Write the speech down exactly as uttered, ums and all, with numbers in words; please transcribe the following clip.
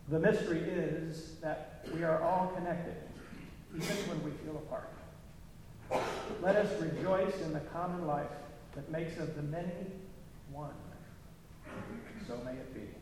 The mystery is that we are all connected, even when we feel apart. Let us rejoice in the common life that makes of the many one. So may it be.